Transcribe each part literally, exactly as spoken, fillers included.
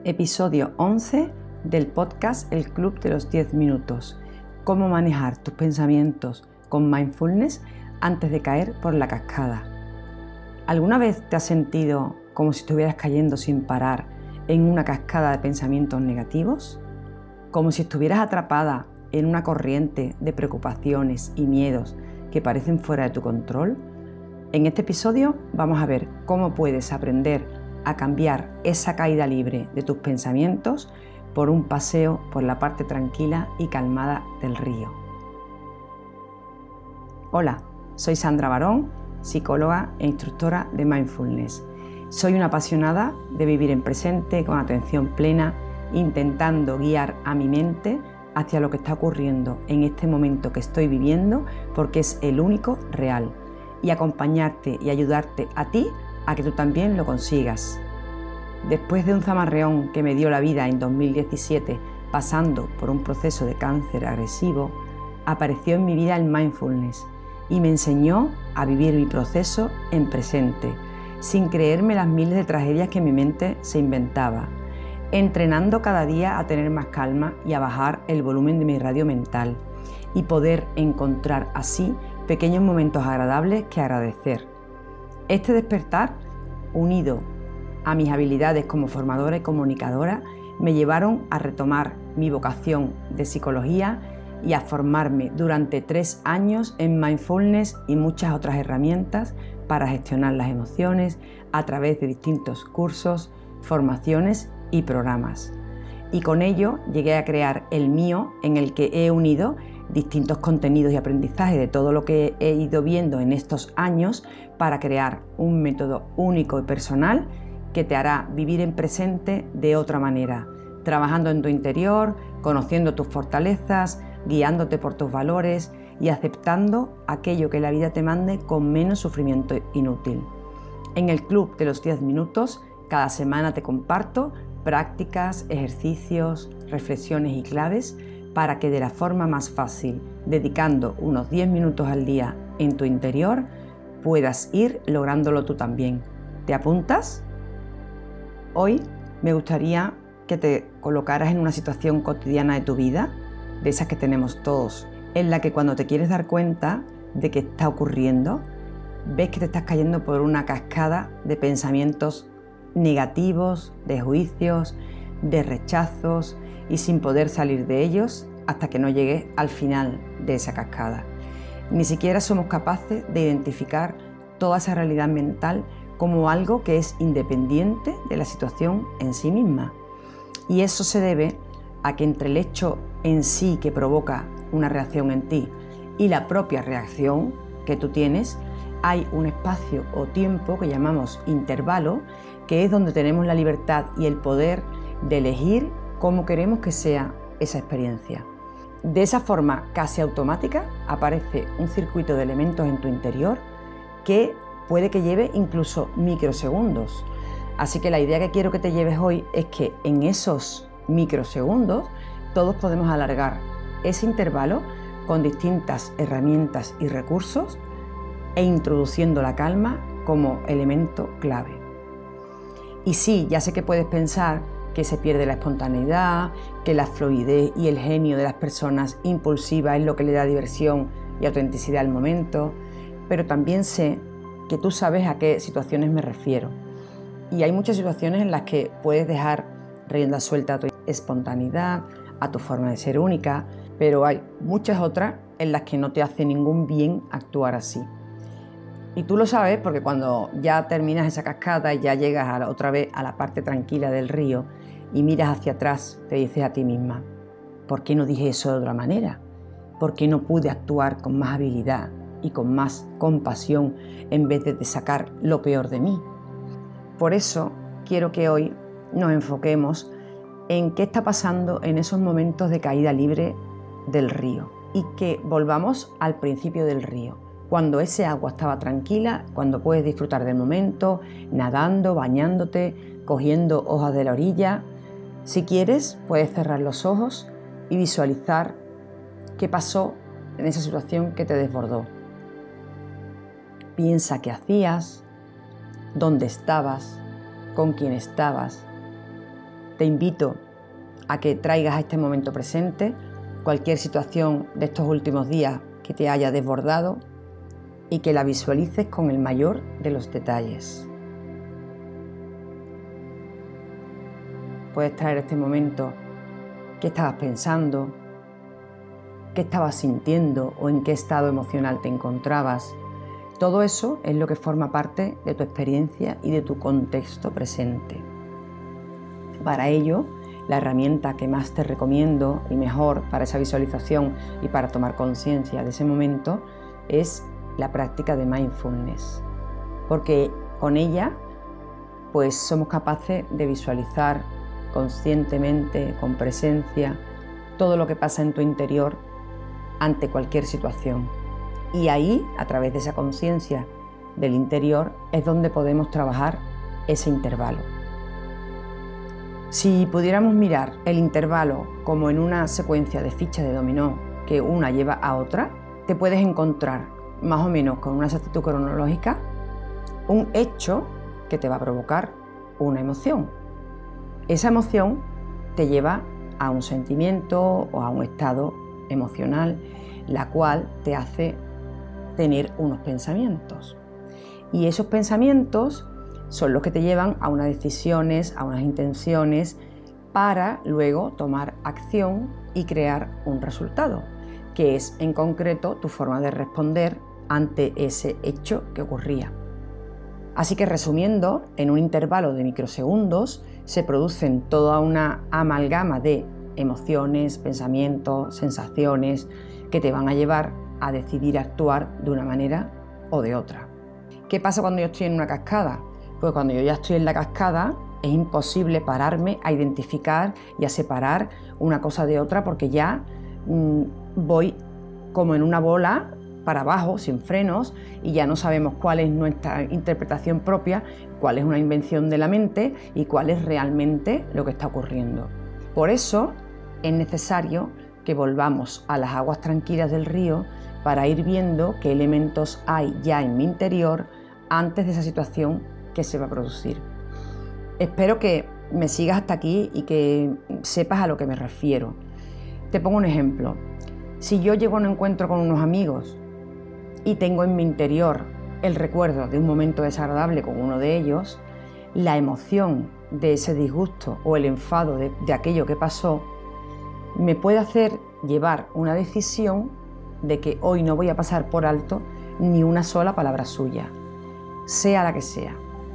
Episodio once del podcast El Club de los diez minutos. Cómo manejar tus pensamientos con mindfulness antes de caer por la cascada. ¿Alguna vez te has sentido como si estuvieras cayendo sin parar en una cascada de pensamientos negativos? Como si estuvieras atrapada en una corriente de preocupaciones y miedos que parecen fuera de tu control. En este episodio vamos a ver cómo puedes aprender a cambiar esa caída libre de tus pensamientos por un paseo por la parte tranquila y calmada del río. Hola, soy Sandra Barón, psicóloga e instructora de Mindfulness. Soy una apasionada de vivir en presente con atención plena, intentando guiar a mi mente hacia lo que está ocurriendo en este momento que estoy viviendo, porque es el único real, y acompañarte y ayudarte a ti a que tú también lo consigas. Después de un zamarreón que me dio la vida en dos mil diecisiete, pasando por un proceso de cáncer agresivo, apareció en mi vida el mindfulness y me enseñó a vivir mi proceso en presente, sin creerme las miles de tragedias que mi mente se inventaba, entrenando cada día a tener más calma y a bajar el volumen de mi radio mental y poder encontrar así pequeños momentos agradables que agradecer. Este despertar, unido a mis habilidades como formadora y comunicadora, me llevaron a retomar mi vocación de psicología y a formarme durante tres años en mindfulness y muchas otras herramientas para gestionar las emociones a través de distintos cursos, formaciones y programas. Y con ello llegué a crear el mío, en el que he unido distintos contenidos y aprendizajes de todo lo que he ido viendo en estos años para crear un método único y personal que te hará vivir en presente de otra manera, trabajando en tu interior, conociendo tus fortalezas, guiándote por tus valores y aceptando aquello que la vida te mande con menos sufrimiento inútil. En el Club de los diez minutos, cada semana te comparto prácticas, ejercicios, reflexiones y claves para que de la forma más fácil, dedicando unos diez minutos al día en tu interior, puedas ir lográndolo tú también. ¿Te apuntas? Hoy me gustaría que te colocaras en una situación cotidiana de tu vida, de esas que tenemos todos, en la que cuando te quieres dar cuenta de que está ocurriendo, ves que te estás cayendo por una cascada de pensamientos negativos, de juicios, de rechazos y sin poder salir de ellos hasta que no llegues al final de esa cascada. Ni siquiera somos capaces de identificar toda esa realidad mental como algo que es independiente de la situación en sí misma. Y eso se debe a que entre el hecho en sí que provoca una reacción en ti y la propia reacción que tú tienes, hay un espacio o tiempo que llamamos intervalo, que es donde tenemos la libertad y el poder de elegir cómo queremos que sea esa experiencia. De esa forma casi automática aparece un circuito de elementos en tu interior que puede que lleve incluso microsegundos. Así que la idea que quiero que te lleves hoy es que en esos microsegundos todos podemos alargar ese intervalo con distintas herramientas y recursos e introduciendo la calma como elemento clave. Y sí, ya sé que puedes pensar que se pierde la espontaneidad, que la fluidez y el genio de las personas impulsivas es lo que le da diversión y autenticidad al momento, pero también sé que tú sabes a qué situaciones me refiero. Y hay muchas situaciones en las que puedes dejar rienda suelta a tu espontaneidad, a tu forma de ser única, pero hay muchas otras en las que no te hace ningún bien actuar así. Y tú lo sabes porque cuando ya terminas esa cascada y ya llegas a la, otra vez a la parte tranquila del río y miras hacia atrás, te dices a ti misma, ¿por qué no dije eso de otra manera? ¿Por qué no pude actuar con más habilidad y con más compasión en vez de sacar lo peor de mí? Por eso quiero que hoy nos enfoquemos en qué está pasando en esos momentos de caída libre del río y que volvamos al principio del río, cuando ese agua estaba tranquila, cuando puedes disfrutar del momento, nadando, bañándote, cogiendo hojas de la orilla. Si quieres, puedes cerrar los ojos y visualizar qué pasó en esa situación que te desbordó. Piensa qué hacías, dónde estabas, con quién estabas, Te invito a que traigas a este momento presente cualquier situación de estos últimos días que te haya desbordado y que la visualices con el mayor de los detalles. Puedes traer este momento qué estabas pensando, qué estabas sintiendo o en qué estado emocional te encontrabas. Todo eso es lo que forma parte de tu experiencia y de tu contexto presente. Para ello, la herramienta que más te recomiendo y mejor para esa visualización y para tomar conciencia de ese momento es la práctica de mindfulness, porque con ella pues somos capaces de visualizar conscientemente, con presencia, todo lo que pasa en tu interior ante cualquier situación. Y ahí, a través de esa conciencia del interior, es donde podemos trabajar ese intervalo. Si pudiéramos mirar el intervalo como en una secuencia de fichas de dominó que una lleva a otra, te puedes encontrar más o menos con una exactitud cronológica un hecho que te va a provocar una emoción. Esa emoción te lleva a un sentimiento o a un estado emocional, la cual te hace tener unos pensamientos. Y esos pensamientos son los que te llevan a unas decisiones, a unas intenciones, para luego tomar acción y crear un resultado, que es en concreto tu forma de responder ante ese hecho que ocurría. Así que resumiendo, en un intervalo de microsegundos se producen toda una amalgama de emociones, pensamientos, sensaciones que te van a llevar a decidir actuar de una manera o de otra. ¿Qué pasa cuando yo estoy en una cascada? Pues cuando yo ya estoy en la cascada es imposible pararme a identificar y a separar una cosa de otra, porque ya mmm, voy como en una bola para abajo, sin frenos, y ya no sabemos cuál es nuestra interpretación propia, cuál es una invención de la mente y cuál es realmente lo que está ocurriendo. Por eso es necesario que volvamos a las aguas tranquilas del río para ir viendo qué elementos hay ya en mi interior antes de esa situación que se va a producir. Espero que me sigas hasta aquí y que sepas a lo que me refiero. Te pongo un ejemplo. Si yo llego a un encuentro con unos amigos y tengo en mi interior el recuerdo de un momento desagradable con uno de ellos, la emoción de ese disgusto o el enfado de, de aquello que pasó me puede hacer llevar una decisión de que hoy no voy a pasar por alto ni una sola palabra suya, sea la que sea.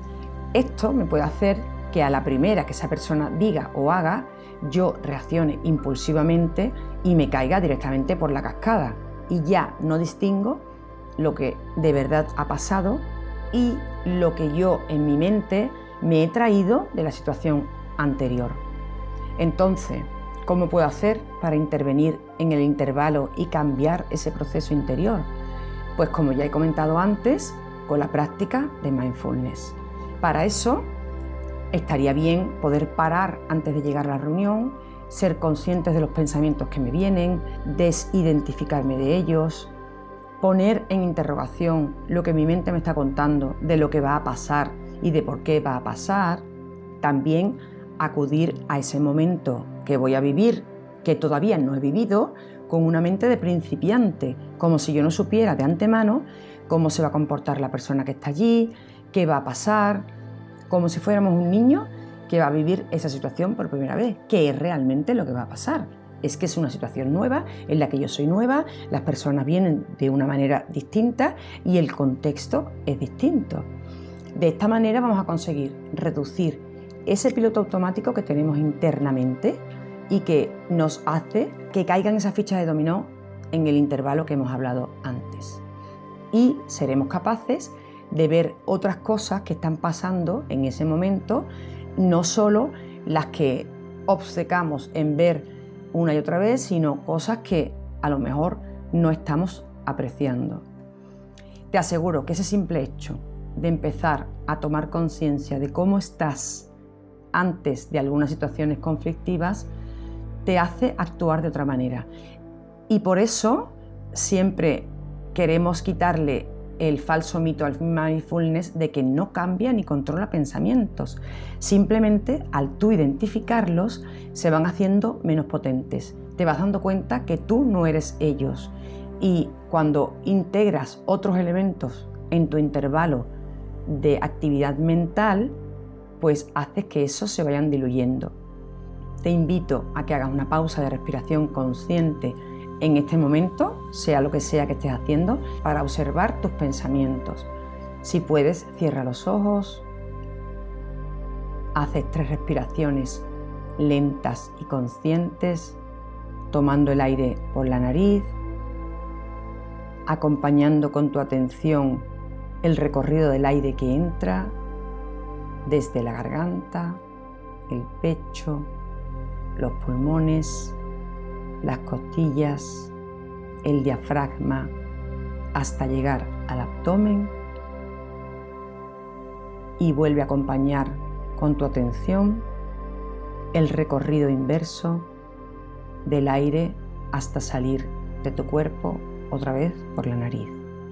Esto me puede hacer que a la primera que esa persona diga o haga, yo reaccione impulsivamente y me caiga directamente por la cascada, y ya no distingo lo que de verdad ha pasado y lo que yo en mi mente me he traído de la situación anterior. Entonces, ¿cómo puedo hacer para intervenir en el intervalo y cambiar ese proceso interior? Pues como ya he comentado antes, con la práctica de mindfulness. Para eso estaría bien poder parar antes de llegar a la reunión, ser conscientes de los pensamientos que me vienen, desidentificarme de ellos, poner en interrogación lo que mi mente me está contando de lo que va a pasar y de por qué va a pasar. También acudir a ese momento que voy a vivir, que todavía no he vivido, con una mente de principiante, como si yo no supiera de antemano cómo se va a comportar la persona que está allí, qué va a pasar, como si fuéramos un niño que va a vivir esa situación por primera vez, que es realmente lo que va a pasar. Es que es una situación nueva, en la que yo soy nueva, las personas vienen de una manera distinta y el contexto es distinto. De esta manera vamos a conseguir reducir ese piloto automático que tenemos internamente y que nos hace que caigan esas fichas de dominó en el intervalo que hemos hablado antes. Y seremos capaces de ver otras cosas que están pasando en ese momento, no solo las que obcecamos en ver una y otra vez, sino cosas que a lo mejor no estamos apreciando. Te aseguro que ese simple hecho de empezar a tomar conciencia de cómo estás antes de algunas situaciones conflictivas te hace actuar de otra manera. Y por eso siempre queremos quitarle el falso mito al mindfulness de que no cambia ni controla pensamientos. Simplemente al tú identificarlos se van haciendo menos potentes. Te vas dando cuenta que tú no eres ellos. Y cuando integras otros elementos en tu intervalo de actividad mental, pues haces que esos se vayan diluyendo. Te invito a que hagas una pausa de respiración consciente en este momento, sea lo que sea que estés haciendo, para observar tus pensamientos. Si puedes, cierra los ojos, haces tres respiraciones lentas y conscientes, tomando el aire por la nariz, acompañando con tu atención el recorrido del aire que entra desde la garganta, el pecho, los pulmones, las costillas, el diafragma, hasta llegar al abdomen, y vuelve a acompañar con tu atención el recorrido inverso del aire hasta salir de tu cuerpo otra vez por la nariz.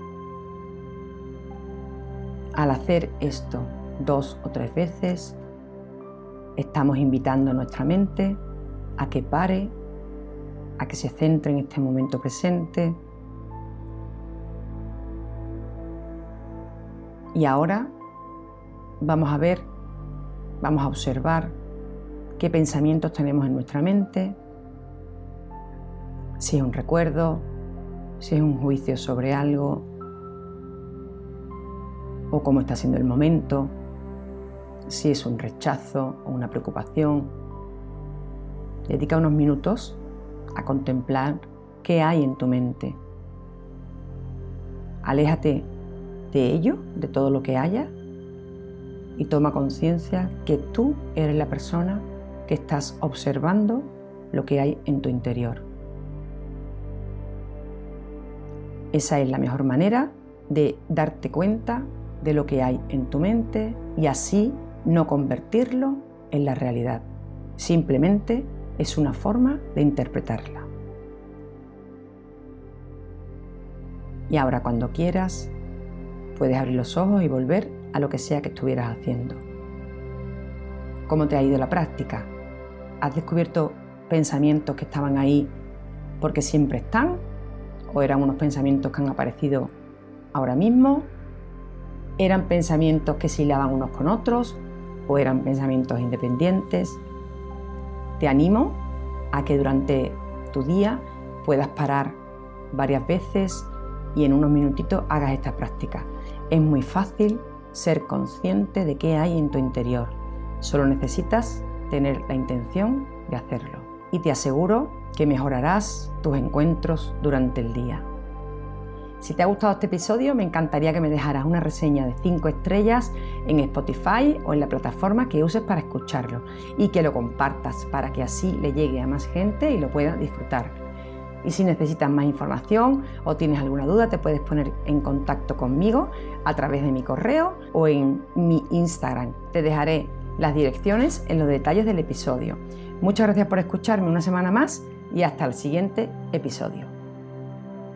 Al hacer esto dos o tres veces, estamos invitando a nuestra mente a que pare, a que se centre en este momento presente. Y ahora vamos a ver, vamos a observar qué pensamientos tenemos en nuestra mente, si es un recuerdo, si es un juicio sobre algo, o cómo está siendo el momento, si es un rechazo o una preocupación. Dedica unos minutos a contemplar qué hay en tu mente. Aléjate de ello, de todo lo que haya, y toma conciencia que tú eres la persona que estás observando lo que hay en tu interior. Esa es la mejor manera de darte cuenta de lo que hay en tu mente y así no convertirlo en la realidad. Simplemente es una forma de interpretarla. Y ahora, cuando quieras, puedes abrir los ojos y volver a lo que sea que estuvieras haciendo. ¿Cómo te ha ido la práctica? ¿Has descubierto pensamientos que estaban ahí porque siempre están? ¿O eran unos pensamientos que han aparecido ahora mismo? ¿Eran pensamientos que se hilaban unos con otros? ¿O eran pensamientos independientes? Te animo a que durante tu día puedas parar varias veces y en unos minutitos hagas esta práctica. Es muy fácil ser consciente de qué hay en tu interior. Solo necesitas tener la intención de hacerlo. Y te aseguro que mejorarás tus encuentros durante el día. Si te ha gustado este episodio, me encantaría que me dejaras una reseña de cinco estrellas en Spotify o en la plataforma que uses para escucharlo y que lo compartas para que así le llegue a más gente y lo pueda disfrutar. Y si necesitas más información o tienes alguna duda, te puedes poner en contacto conmigo a través de mi correo o en mi Instagram. Te dejaré las direcciones en los detalles del episodio. Muchas gracias por escucharme una semana más y hasta el siguiente episodio.